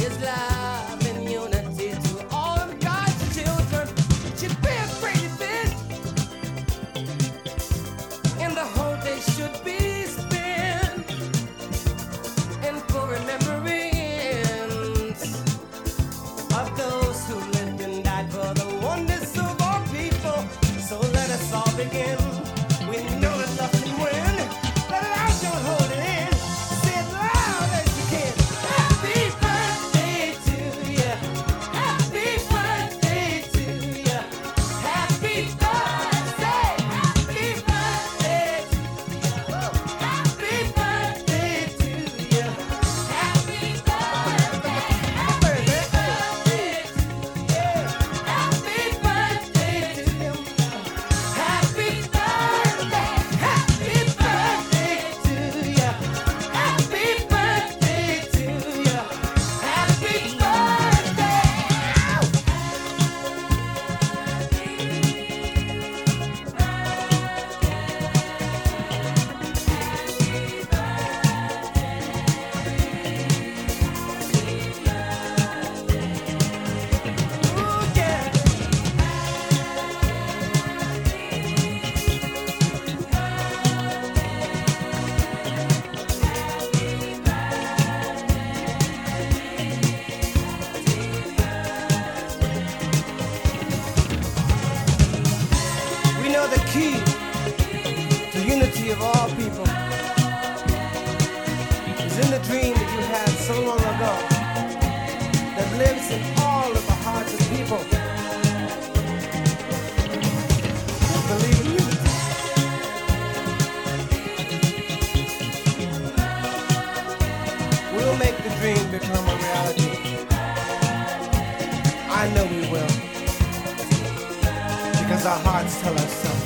is love and unity to all of God's children. Should be a pretty fish, and the whole day should be spent and for remembrance of those who lived and died for the oneness of all people. So let us all begin. We know that love can win. Let it out, don't hold it in. Say it loud as you can. Happy birthday to you. Happy birthday to you. Happy birthday. Happy birthday to you. Happy birthday to you. Happy birthday. Happy birthday to you. Happy birthday to you. Happy birthday. Happy birthday to you. Happy birthday to you. Happy birthday. Ooh, yeah. We know the key to unity of all people is in the dream that you had so long ago that lives in all of the hearts of people who believe in unity. We'll make the dream become a reality. I know we will, because our hearts tell us so.